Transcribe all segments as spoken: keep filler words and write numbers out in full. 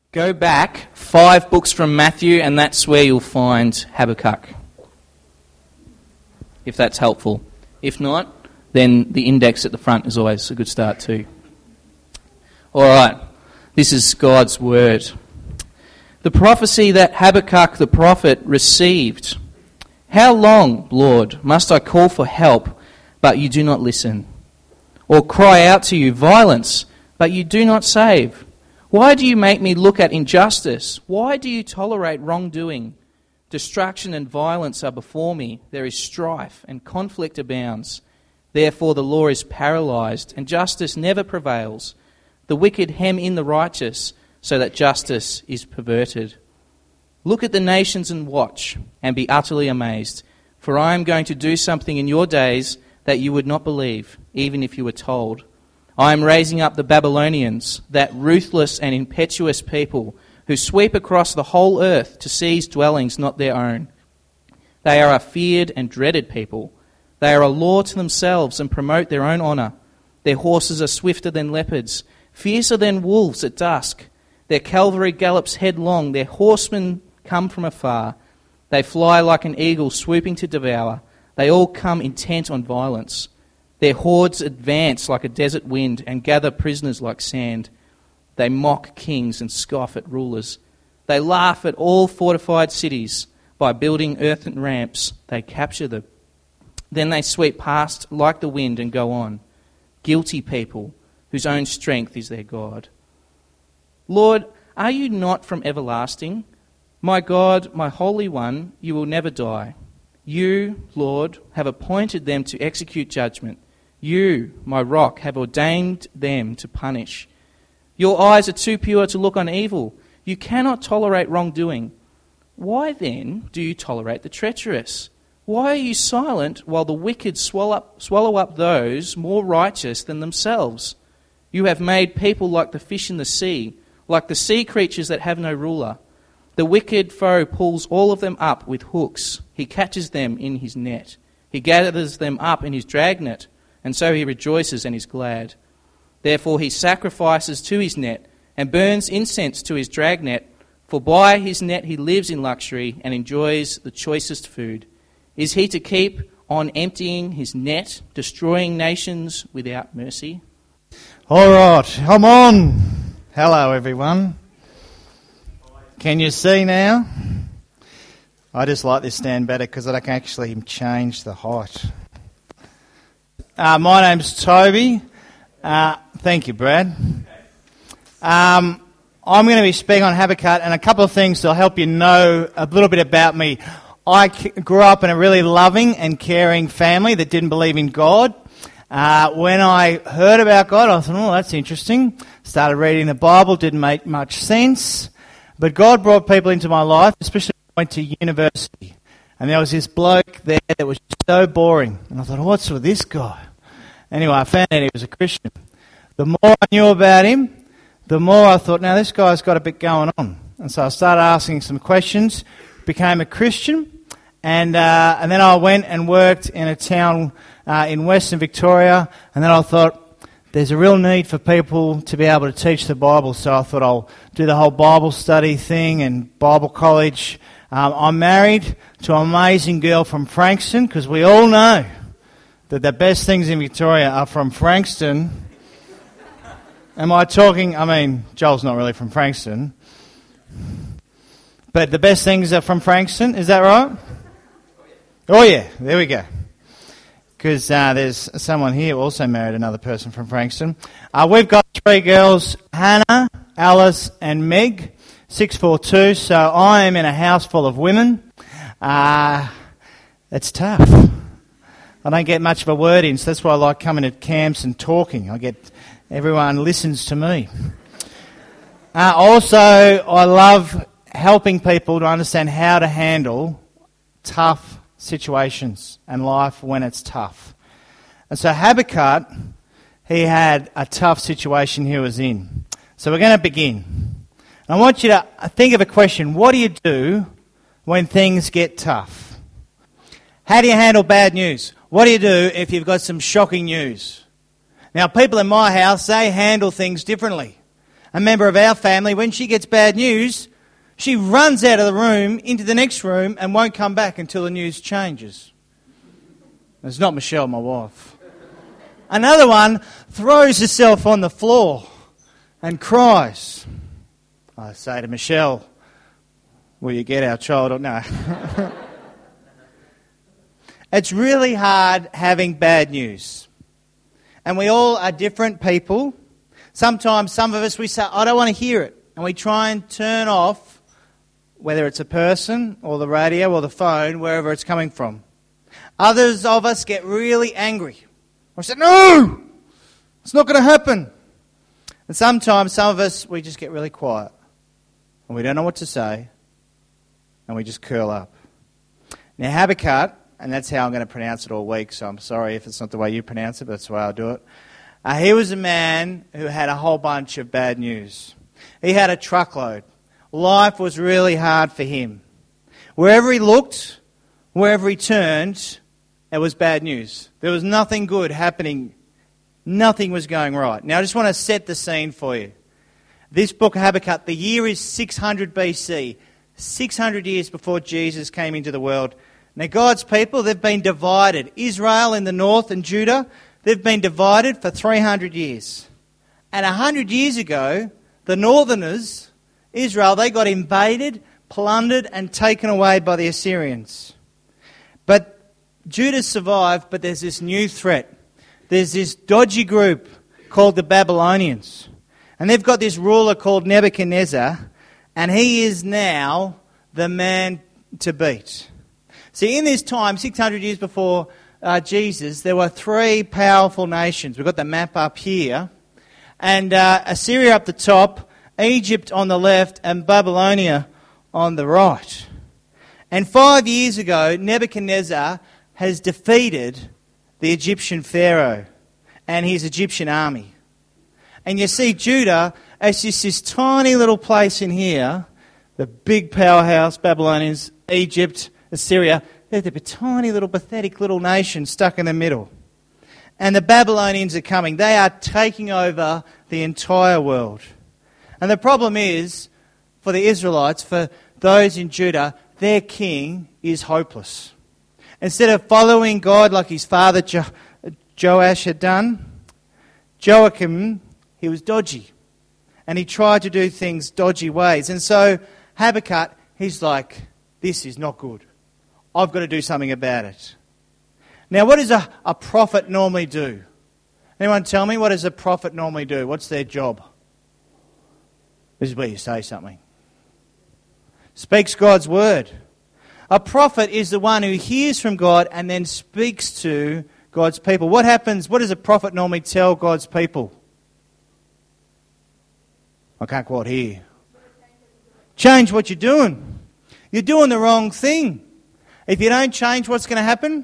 Go back five books from Matthew, and that's where you'll find Habakkuk, if that's helpful. If not, then the index at the front is always a good start too. All right, this is God's word. The prophecy that Habakkuk the prophet received. How long, Lord, must I call for help, but you do not listen? Or cry out to you, violence, but you do not save? Why do you make me look at injustice? Why do you tolerate wrongdoing? Destruction and violence are before me. There is strife and conflict abounds. Therefore the law is paralyzed, and justice never prevails. The wicked hem in the righteous, so that justice is perverted. Look at the nations and watch, and be utterly amazed. For I am going to do something in your days that you would not believe, even if you were told. I am raising up the Babylonians, that ruthless and impetuous people, who sweep across the whole earth to seize dwellings not their own. They are a feared and dreaded people. They are a law to themselves and promote their own honour. Their horses are swifter than leopards, fiercer than wolves at dusk. Their cavalry gallops headlong, their horsemen come from afar. They fly like an eagle swooping to devour. They all come intent on violence. Their hordes advance like a desert wind and gather prisoners like sand. They mock kings and scoff at rulers. They laugh at all fortified cities. By building earthen ramps, they capture them. Then they sweep past like the wind and go on. Guilty people whose own strength is their God. Lord, are you not from everlasting? My God, my Holy One, you will never die. You, Lord, have appointed them to execute judgment. You, my rock, have ordained them to punish. Your eyes are too pure to look on evil. You cannot tolerate wrongdoing. Why then do you tolerate the treacherous? Why are you silent while the wicked swallow up, swallow up those more righteous than themselves? You have made people like the fish in the sea, like the sea creatures that have no ruler. The wicked foe pulls all of them up with hooks. He catches them in his net. He gathers them up in his dragnet, and so he rejoices and is glad. Therefore he sacrifices to his net and burns incense to his dragnet, for by his net he lives in luxury and enjoys the choicest food. Is he to keep on emptying his net, destroying nations without mercy? All right, come on. Hello, everyone. Can you see now? I just like this stand better because I can actually change the height. Uh, my name's Toby. Uh, thank you, Brad. Um, I'm going to be speaking on Habakkuk, and a couple of things that'll help you know a little bit about me. I grew up in a really loving and caring family that didn't believe in God. Uh, when I heard about God, I thought, oh, that's interesting. Started reading the Bible, didn't make much sense. But God brought people into my life, especially when I went to university. And there was this bloke there that was so boring. And I thought, oh, what's with this guy? Anyway, I found out he was a Christian. The more I knew about him, the more I thought, now this guy's got a bit going on. And so I started asking some questions, became a Christian. And uh, and then I went and worked in a town uh, in Western Victoria, and then I thought there's a real need for people to be able to teach the Bible, so I thought I'll do the whole Bible study thing and Bible college. Um, I'm married to an amazing girl from Frankston, because we all know that the best things in Victoria are from Frankston. Am I talking, I mean, Joel's not really from Frankston, but the best things are from Frankston, is that right? Oh yeah, there we go. Because uh, there's someone here who also married another person from Frankston. Uh, we've got three girls, Hannah, Alice and Meg, six four two, so I am in a house full of women. Uh, it's tough. I don't get much of a word in, so that's why I like coming to camps and talking. I get, everyone listens to me. Uh, also, I love helping people to understand how to handle tough situations and life when it's tough. And so Habakkuk, he had a tough situation he was in. So we're going to begin. And I want you to think of a question. What do you do when things get tough? How do you handle bad news? What do you do if you've got some shocking news? Now, people in my house, they handle things differently. a member of our family, when she gets bad news, she runs out of the room into the next room and won't come back until the news changes. It's not Michelle, my wife. Another one throws herself on the floor and cries. I say to Michelle, will you get our child? Or no. It's really hard having bad news. And we all are different people. Sometimes some of us, we say, I don't want to hear it. And we try and turn off, whether it's a person or the radio or the phone, wherever it's coming from. Others of us get really angry. We say, no, it's not going to happen. And sometimes some of us, we just get really quiet. And we don't know what to say. And we just curl up. Now Habakkuk, and that's how I'm going to pronounce it all week, so I'm sorry if it's not the way you pronounce it, but that's the way I'll do it. Uh, he was a man who had a whole bunch of bad news. He had a truckload. Life was really hard for him. Wherever he looked, wherever he turned, it was bad news. There was nothing good happening. Nothing was going right. Now I just want to set the scene for you. This book of Habakkuk, the year is six hundred B C, six hundred years before Jesus came into the world. Now God's people, they've been divided. Israel in the north and Judah, they've been divided for three hundred years. And one hundred years ago, the northerners, Israel, they got invaded, plundered and taken away by the Assyrians. But Judah survived, but there's this new threat. There's this dodgy group called the Babylonians. And they've got this ruler called Nebuchadnezzar, and he is now the man to beat. See, in this time, six hundred years before uh, Jesus, there were three powerful nations. We've got the map up here. And uh, Assyria up the top, Egypt on the left, and Babylonia on the right. And five years ago, Nebuchadnezzar has defeated the Egyptian Pharaoh and his Egyptian army. And you see Judah as just this tiny little place in here, the big powerhouse, Babylonians, Egypt, Assyria, they're the tiny little pathetic little nation stuck in the middle. And the Babylonians are coming. They are taking over the entire world. And the problem is, for the Israelites, for those in Judah, their king is hopeless. Instead of following God like his father jo- Joash had done, Joachim, he was dodgy. And he tried to do things dodgy ways. And so Habakkuk, he's like, this is not good. I've got to do something about it. Now, what does a, a prophet normally do? Anyone tell me, what does a prophet normally do? What's their job? This is where you say something. Speaks God's word. A prophet is the one who hears from God and then speaks to God's people. What happens? What does a prophet normally tell God's people? I can't quite hear. Change what you're doing. You're doing the wrong thing. If you don't change, what's going to happen?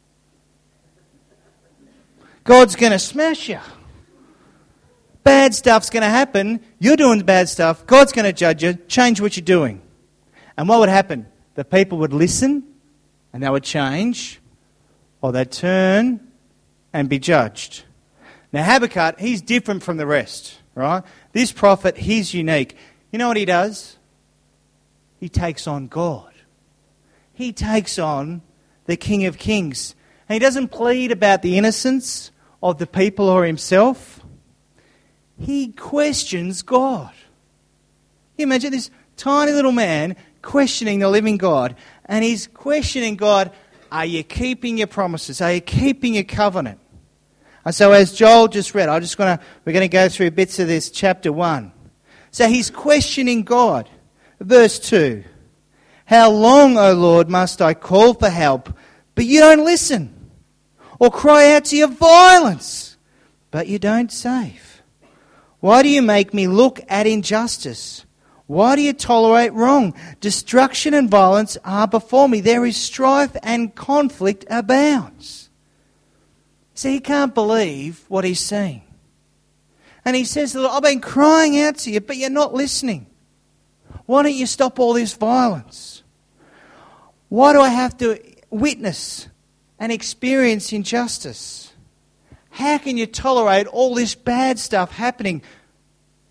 God's going to smash you. Bad stuff's going to happen. You're doing bad stuff. God's going to judge you. Change what you're doing. And what would happen? The people would listen and they would change, or they'd turn and be judged. Now Habakkuk, he's different from the rest, right? This prophet, he's unique. You know what he does? He takes on God. He takes on the King of Kings. And he doesn't plead about the innocence of the people or himself. He questions God. Can you imagine this tiny little man questioning the living God? And he's questioning God, are you keeping your promises? Are you keeping your covenant? And so as Joel just read, I'm just gonna we're going to go through bits of this chapter one. So he's questioning God. Verse two. How long, O Lord, must I call for help, but you don't listen? Or cry out to your violence, but you don't save? Why do you make me look at injustice? Why do you tolerate wrong? Destruction and violence are before me. There is strife and conflict abounds. See, he can't believe what he's seeing. And he says, I've been crying out to you, but you're not listening. Why don't you stop all this violence? Why do I have to witness and experience injustice? How can you tolerate all this bad stuff happening?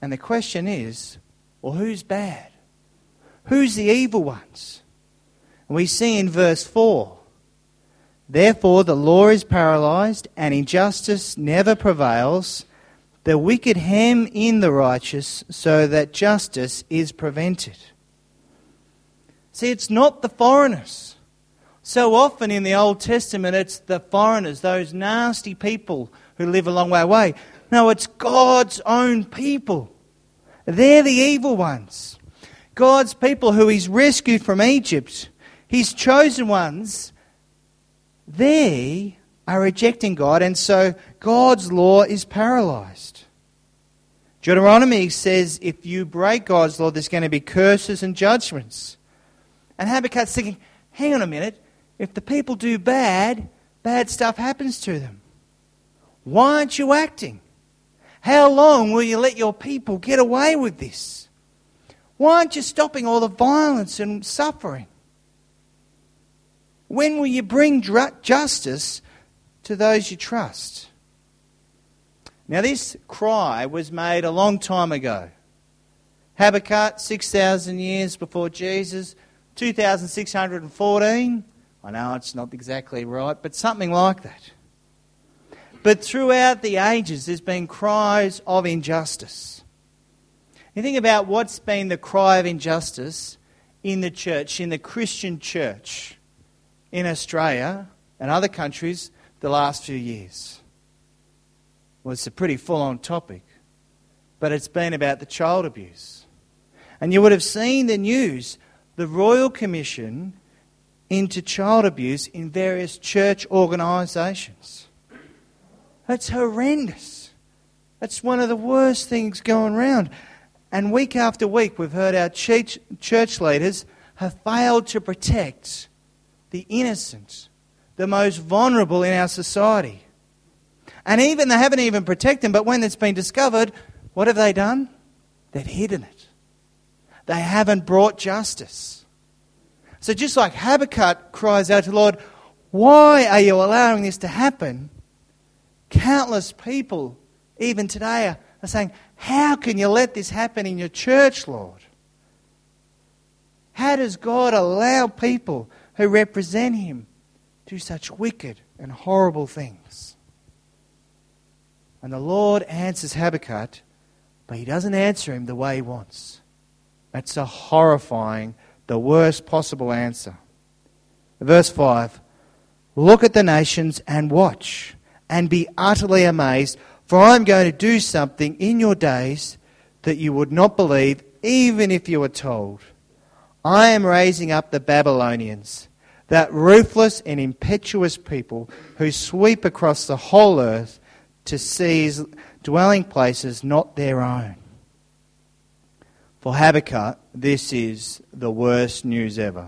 And the question is, well, who's bad? Who's the evil ones? And we see in verse four, therefore the law is paralysed and injustice never prevails. The wicked hem in the righteous so that justice is prevented. See, it's not the foreigners. So often in the Old Testament it's the foreigners, those nasty people who live a long way away. No, it's God's own people. They're the evil ones. God's people who He's rescued from Egypt, His chosen ones, they are rejecting God, and so God's law is paralysed. Deuteronomy says if you break God's law, there's going to be curses and judgments. And Habakkuk's thinking, hang on a minute, if the people do bad, bad stuff happens to them. Why aren't you acting? How long will you let your people get away with this? Why aren't you stopping all the violence and suffering? When will you bring dr- justice to those you trust? Now this cry was made a long time ago. Habakkuk, six thousand years before Jesus, two thousand six hundred fourteen. I know it's not exactly right, but something like that. But throughout the ages, there's been cries of injustice. You think about what's been the cry of injustice in the church, in the Christian church, in Australia and other countries the last few years. Well, it's a pretty full-on topic, but it's been about the child abuse. And you would have seen the news, the Royal Commission into child abuse in various church organisations. That's horrendous. That's one of the worst things going around. And week after week we've heard our church, church leaders have failed to protect the innocent, the most vulnerable in our society. And even they haven't even protected them, but when it's been discovered, what have they done? They've hidden it. They haven't brought justice. So just like Habakkuk cries out to the Lord, why are you allowing this to happen? Countless people, even today, are, are saying, how can you let this happen in your church, Lord? How does God allow people who represent Him do such wicked and horrible things? And the Lord answers Habakkuk, but He doesn't answer him the way He wants. That's a horrifying, the worst possible answer. Verse five, look at the nations and watch, and be utterly amazed, for I am going to do something in your days that you would not believe, even if you were told. I am raising up the Babylonians, that ruthless and impetuous people who sweep across the whole earth to seize dwelling places not their own. For Habakkuk, this is the worst news ever.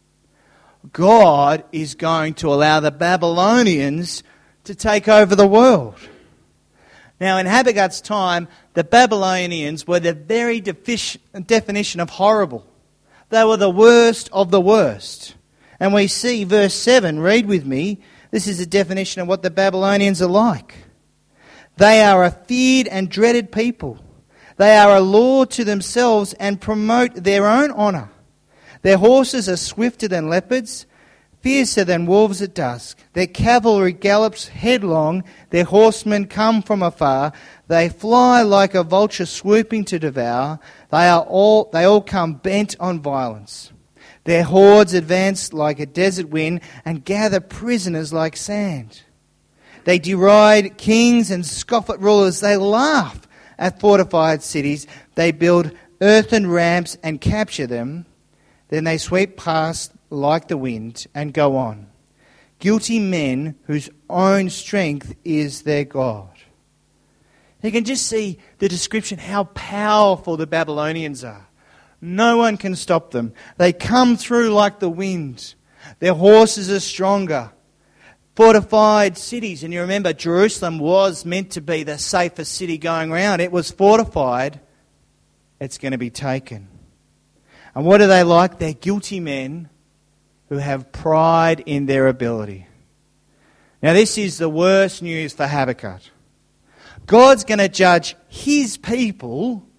God is going to allow the Babylonians to take over the world. Now, in Habakkuk's time, the Babylonians were the very defici- definition of horrible. They were the worst of the worst. And we see verse seven, read with me, this is a definition of what the Babylonians are like. They are a feared and dreaded people. They are a law to themselves and promote their own honour. Their horses are swifter than leopards, fiercer than wolves at dusk. Their cavalry gallops headlong, their horsemen come from afar. They fly like a vulture swooping to devour. They are all they all come bent on violence. Their hordes advance like a desert wind and gather prisoners like sand. They deride kings and scoff at rulers. They laugh at fortified cities. They build earthen ramps and capture them. Then they sweep past like the wind and go on. Guilty men whose own strength is their God. You can just see the description, how powerful the Babylonians are. No one can stop them. They come through like the wind. Their horses are stronger. Fortified cities. And you remember, Jerusalem was meant to be the safest city going around. It was fortified. It's going to be taken. And what are they like? They're guilty men who have pride in their ability. Now this is the worst news for Habakkuk. God's going to judge his people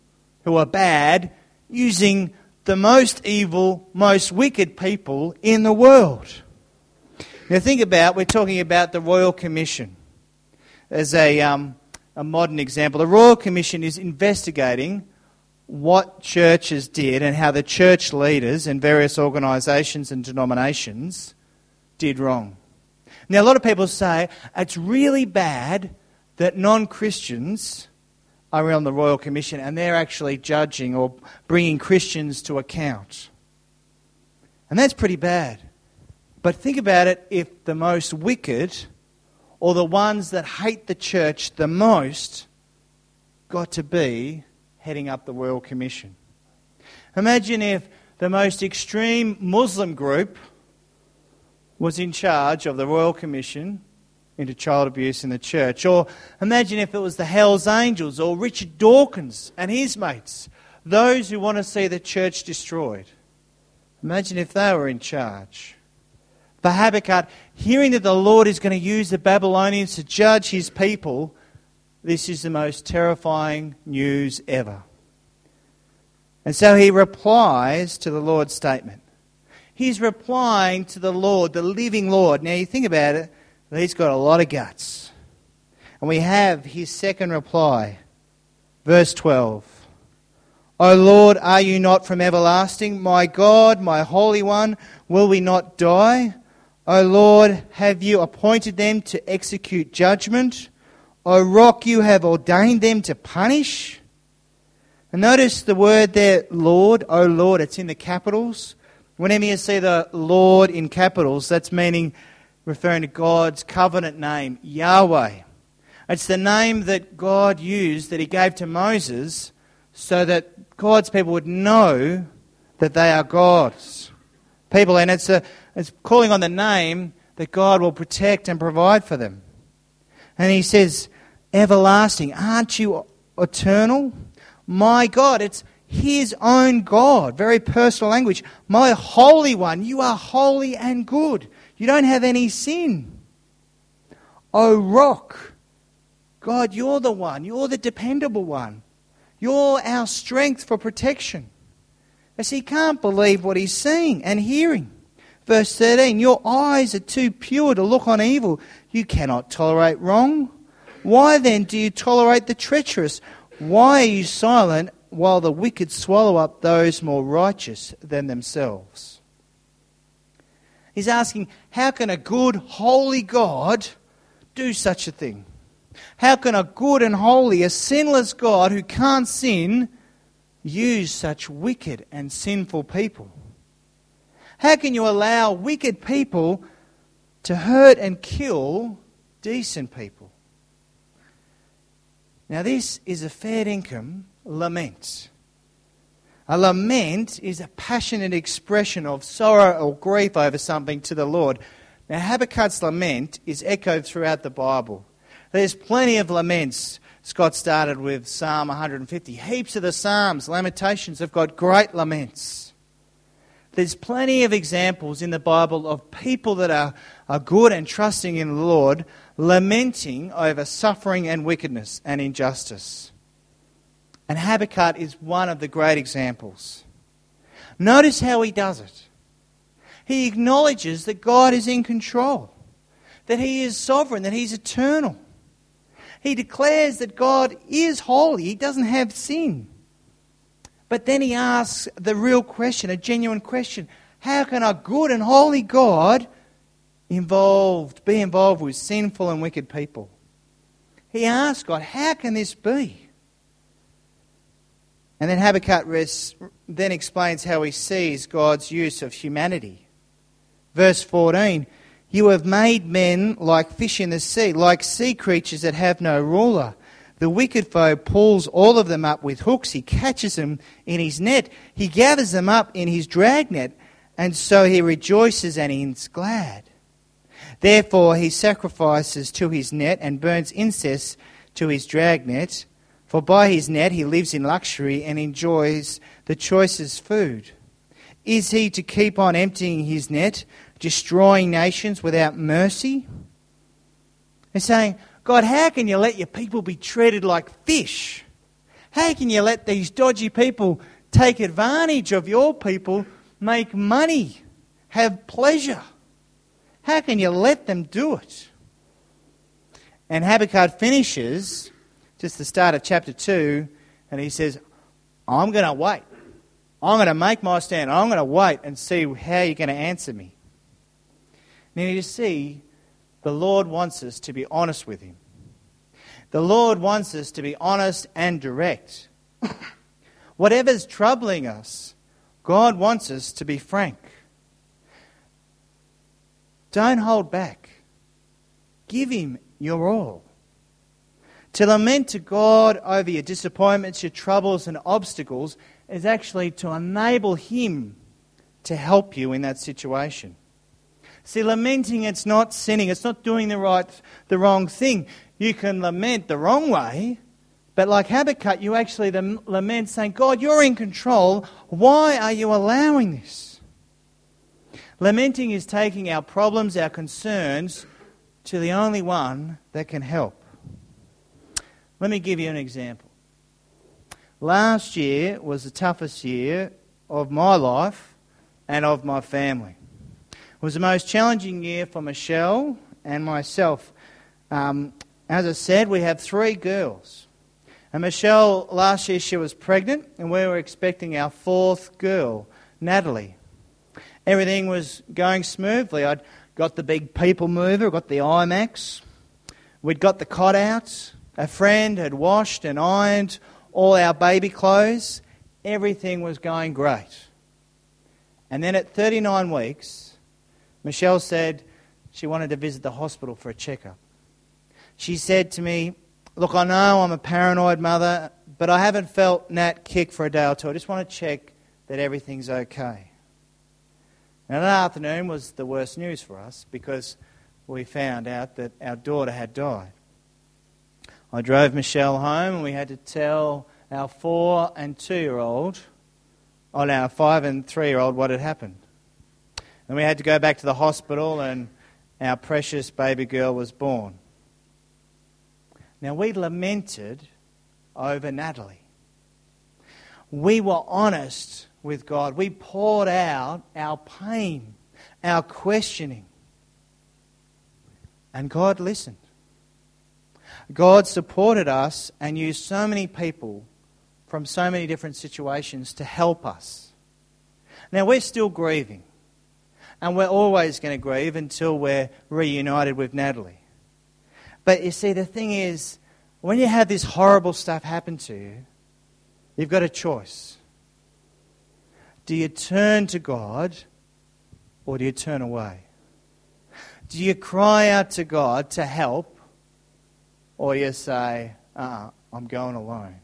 who are bad, using the most evil, most wicked people in the world. Now think about, we're talking about the Royal Commission as a, um, a modern example. The Royal Commission is investigating what churches did and how the church leaders and various organisations and denominations did wrong. Now, a lot of people say it's really bad that non-Christians are on the Royal Commission and they're actually judging or bringing Christians to account. And that's pretty bad. But think about it, if the most wicked or the ones that hate the church the most got to be heading up the Royal Commission. Imagine if the most extreme Muslim group was in charge of the Royal Commission into child abuse in the church. Or imagine if it was the Hells Angels or Richard Dawkins and his mates, those who want to see the church destroyed. Imagine if they were in charge. For Habakkuk, hearing that the Lord is going to use the Babylonians to judge his people, this is the most terrifying news ever. And so he replies to the Lord's statement. He's replying to the Lord, the living Lord. Now you think about it, he's got a lot of guts. And we have his second reply. Verse twelve. O Lord, are you not from everlasting? My God, my Holy One, will we not die? O Lord, have you appointed them to execute judgment? O Rock, you have ordained them to punish. And notice the word there, Lord, O Lord, it's in the capitals. Whenever you see the Lord in capitals, that's meaning referring to God's covenant name, Yahweh. It's the name that God used, that he gave to Moses, so that God's people would know that they are God's people. And it's, a, it's calling on the name that God will protect and provide for them. And he says, everlasting, aren't you eternal? My God, it's his own God, very personal language. My Holy One, you are holy and good. You don't have any sin. O Rock, God, you're the one, you're the dependable one. You're our strength for protection. As he can't believe what he's seeing and hearing. Verse thirteen, your eyes are too pure to look on evil. You cannot tolerate wrong. Why then do you tolerate the treacherous? Why are you silent while the wicked swallow up those more righteous than themselves? He's asking, how can a good, holy God do such a thing? How can a good and holy, a sinless God who can't sin, use such wicked and sinful people? How can you allow wicked people to hurt and kill decent people? Now this is a fair income lament. A lament is a passionate expression of sorrow or grief over something to the Lord. Now Habakkuk's lament is echoed throughout the Bible. There's plenty of laments. Scott started with Psalm one hundred fifty. Heaps of the Psalms, Lamentations, have got great laments. There's plenty of examples in the Bible of people that are, are good and trusting in the Lord, lamenting over suffering and wickedness and injustice. And Habakkuk is one of the great examples. Notice how he does it. He acknowledges that God is in control, that he is sovereign, that he's eternal. He declares that God is holy, he doesn't have sin. But then he asks the real question, a genuine question. How can a good and holy God involved, be involved with sinful and wicked people? He asks God, how can this be? And then Habakkuk then explains how he sees God's use of humanity. Verse fourteen, you have made men like fish in the sea, like sea creatures that have no ruler. The wicked foe pulls all of them up with hooks. He catches them in his net. He gathers them up in his dragnet, and so he rejoices and he is glad. Therefore he sacrifices to his net and burns incense to his dragnet. For by his net he lives in luxury and enjoys the choicest food. Is he to keep on emptying his net, destroying nations without mercy? They're saying, God, how can you let your people be treated like fish? How can you let these dodgy people take advantage of your people, make money, have pleasure? How can you let them do it? And Habakkuk finishes, just the start of chapter two, and he says, I'm going to wait. I'm going to make my stand. I'm going to wait and see how you're going to answer me. Now you see, the Lord wants us to be honest with him. The Lord wants us to be honest and direct. Whatever's troubling us, God wants us to be frank. Don't hold back. Give him your all. To lament to God over your disappointments, your troubles and obstacles is actually to enable him to help you in that situation. See, lamenting, it's not sinning. It's not doing the right, the wrong thing. You can lament the wrong way, but like Habakkuk, you actually lament saying, God, you're in control. Why are you allowing this? Lamenting is taking our problems, our concerns, to the only one that can help. Let me give you an example. Last year was the toughest year of my life and of my family. It was the most challenging year for Michelle and myself. Um, as I said, we have three girls. And Michelle, last year she was pregnant and we were expecting our fourth girl, Natalie. Everything was going smoothly. I'd got the big people mover, got the IMAX. We'd got the cot out. A friend had washed and ironed all our baby clothes. Everything was going great. And then at thirty-nine weeks, Michelle said she wanted to visit the hospital for a checkup. She said to me, look, I know I'm a paranoid mother, but I haven't felt Nat kick for a day or two. I just want to check that everything's okay. Now that afternoon was the worst news for us because we found out that our daughter had died. I drove Michelle home and we had to tell our four and two-year-old, oh, our five and three-year-old what had happened. And we had to go back to the hospital and our precious baby girl was born. Now we lamented over Natalie. We were honest with God. We poured out our pain, our questioning. And God listened. God supported us and used so many people from so many different situations to help us. Now we're still grieving. And we're always going to grieve until we're reunited with Natalie. But you see, the thing is, when you have this horrible stuff happen to you, you've got a choice. Do you turn to God or do you turn away? Do you cry out to God to help or you say, uh-uh, I'm going alone?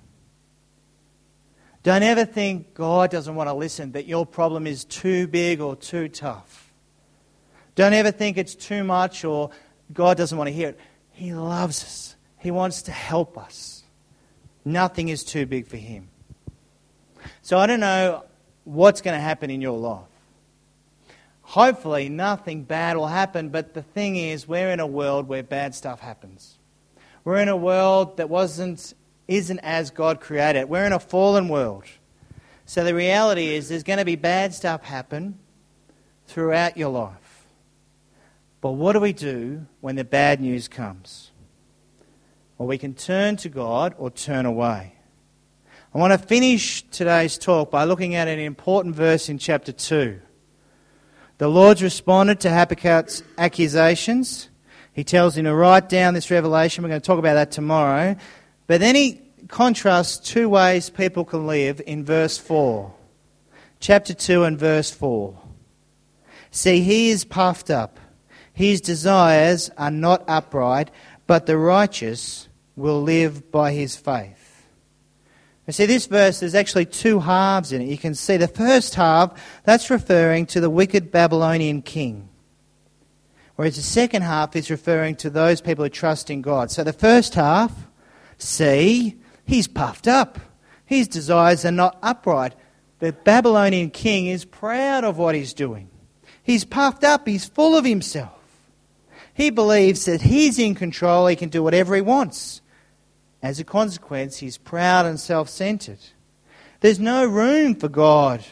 Don't ever think God doesn't want to listen, that your problem is too big or too tough. Don't ever think it's too much or God doesn't want to hear it. He loves us. He wants to help us. Nothing is too big for him. So I don't know what's going to happen in your life. Hopefully nothing bad will happen, but the thing is, we're in a world where bad stuff happens. We're in a world that wasn't, isn't as God created. We're in a fallen world. So the reality is there's going to be bad stuff happen throughout your life. But what do we do when the bad news comes? Well, we can turn to God or turn away. I want to finish today's talk by looking at an important verse in chapter two. The Lord's responded to Habakkuk's accusations. He tells him to write down this revelation. We're going to talk about that tomorrow. But then he contrasts two ways people can live in verse four. Chapter two and verse four. See, he is puffed up. His desires are not upright, but the righteous will live by his faith. You see, this verse, there's actually two halves in it. You can see the first half, that's referring to the wicked Babylonian king. Whereas the second half is referring to those people who trust in God. So the first half, see, he's puffed up. His desires are not upright. The Babylonian king is proud of what he's doing. He's puffed up. He's full of himself. He believes that he's in control. He can do whatever he wants. As a consequence, he's proud and self-centered. There's no room for God.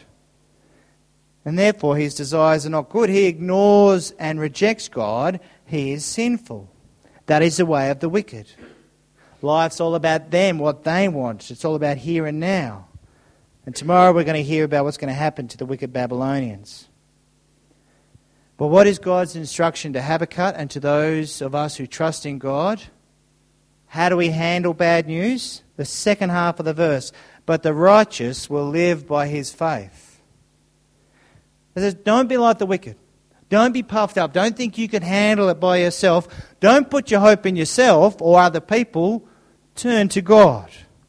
And therefore his desires are not good. He ignores and rejects God. He is sinful. That is the way of the wicked. Life's all about them, what they want. It's all about here and now. And tomorrow we're going to hear about what's going to happen to the wicked Babylonians. But what is God's instruction to Habakkuk and to those of us who trust in God? How do we handle bad news? The second half of the verse. But the righteous will live by his faith. It says, don't be like the wicked. Don't be puffed up. Don't think you can handle it by yourself. Don't put your hope in yourself or other people. Turn to God.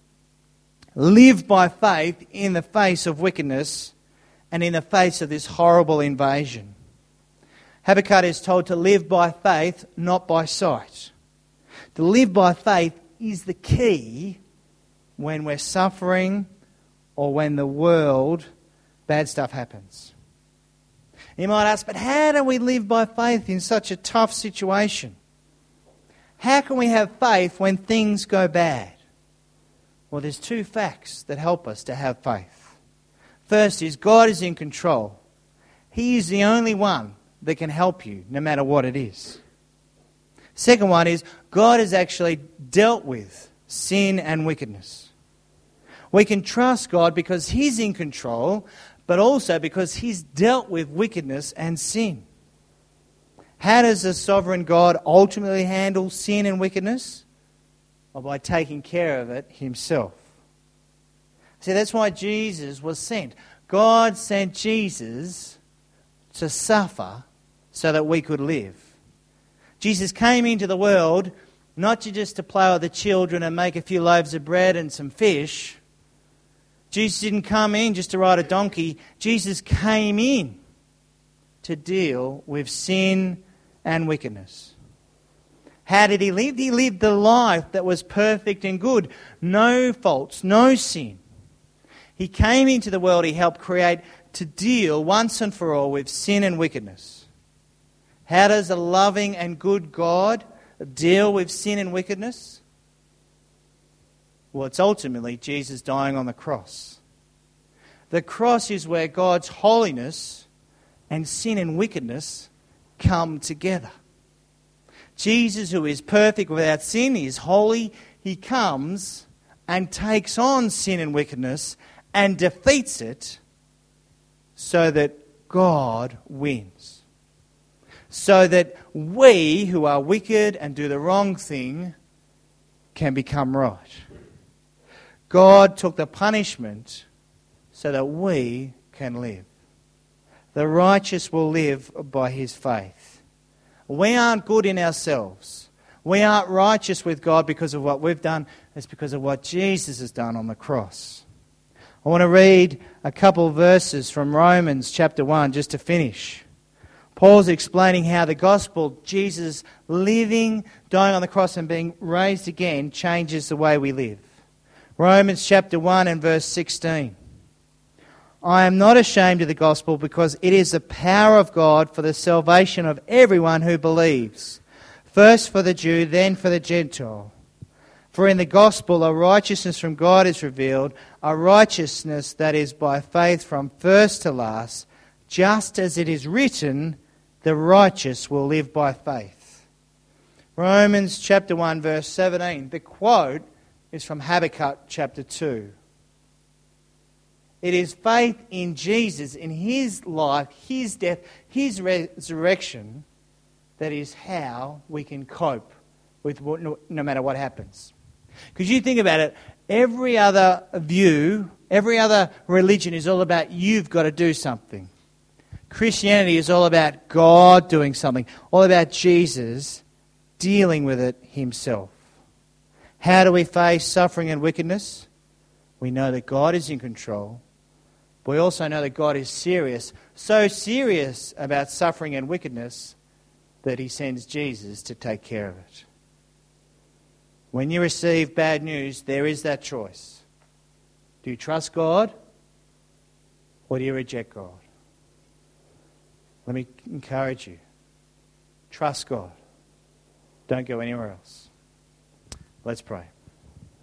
Live by faith in the face of wickedness and in the face of this horrible invasion. Habakkuk is told to live by faith, not by sight. To live by faith is the key when we're suffering or when the world, bad stuff happens. You might ask, but how do we live by faith in such a tough situation? How can we have faith when things go bad? Well, there's two facts that help us to have faith. First is God is in control. He is the only one that can help you, no matter what it is. Second one is God has actually dealt with sin and wickedness. We can trust God because He's in control, but also because He's dealt with wickedness and sin. How does the sovereign God ultimately handle sin and wickedness? Well, by taking care of it Himself. See, that's why Jesus was sent. God sent Jesus to suffer so that we could live. Jesus came into the world not to just to play with the children and make a few loaves of bread and some fish. Jesus didn't come in just to ride a donkey. Jesus came in to deal with sin and wickedness. How did He live? He lived the life that was perfect and good. No faults, no sin. He came into the world, He helped create to deal once and for all with sin and wickedness. How does a loving and good God deal with sin and wickedness? Well, it's ultimately Jesus dying on the cross. The cross is where God's holiness and sin and wickedness come together. Jesus, who is perfect without sin, is holy. He comes and takes on sin and wickedness and defeats it so that God wins. So that we, who are wicked and do the wrong thing, can become right. God took the punishment so that we can live. The righteous will live by his faith. We aren't good in ourselves. We aren't righteous with God because of what we've done. It's because of what Jesus has done on the cross. I want to read a couple of verses from Romans chapter one just to finish. Paul's explaining how the gospel, Jesus living, dying on the cross and being raised again, changes the way we live. Romans chapter one and verse sixteen. I am not ashamed of the gospel because it is the power of God for the salvation of everyone who believes. First for the Jew, then for the Gentile. For in the gospel a righteousness from God is revealed, a righteousness that is by faith from first to last, just as it is written, the righteous will live by faith. Romans chapter one verse seventeen. The quote is from Habakkuk chapter two. It is faith in Jesus, in His life, His death, His resurrection, that is how we can cope with what, no, no matter what happens. Because you think about it, every other view, every other religion is all about you've got to do something. Christianity is all about God doing something, all about Jesus dealing with it Himself. How do we face suffering and wickedness? We know that God is in control. We also know that God is serious, so serious about suffering and wickedness that He sends Jesus to take care of it. When you receive bad news, there is that choice. Do you trust God or do you reject God? Let me encourage you. Trust God. Don't go anywhere else. Let's pray.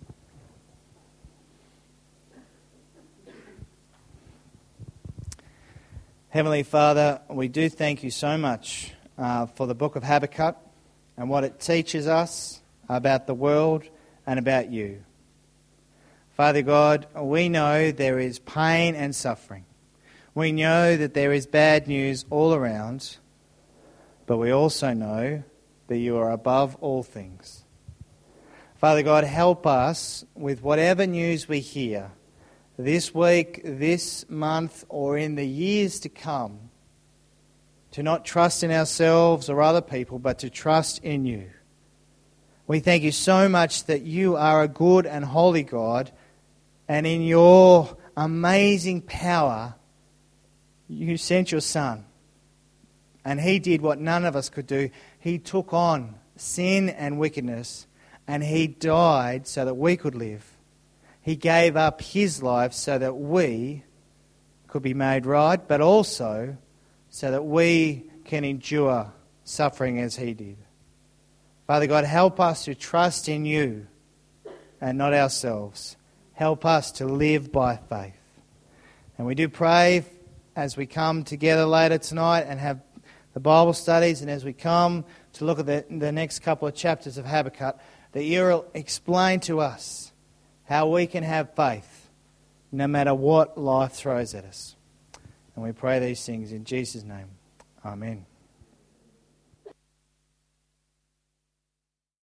Heavenly Father, we do thank you so much uh, for the book of Habakkuk and what it teaches us about the world and about you. Father God, we know there is pain and suffering. We know that there is bad news all around, but we also know that you are above all things. Father God, help us with whatever news we hear this week, this month, or in the years to come, to not trust in ourselves or other people, but to trust in you. We thank you so much that you are a good and holy God, and in your amazing power, you sent your Son. And he did what none of us could do. He took on sin and wickedness, and he died so that we could live. He gave up his life so that we could be made right, but also so that we can endure suffering as he did. Father God, help us to trust in you and not ourselves. Help us to live by faith. And we do pray as we come together later tonight and have the Bible studies, and as we come to look at the, the next couple of chapters of Habakkuk, that you'll explain to us how we can have faith no matter what life throws at us. And we pray these things in Jesus' name. Amen.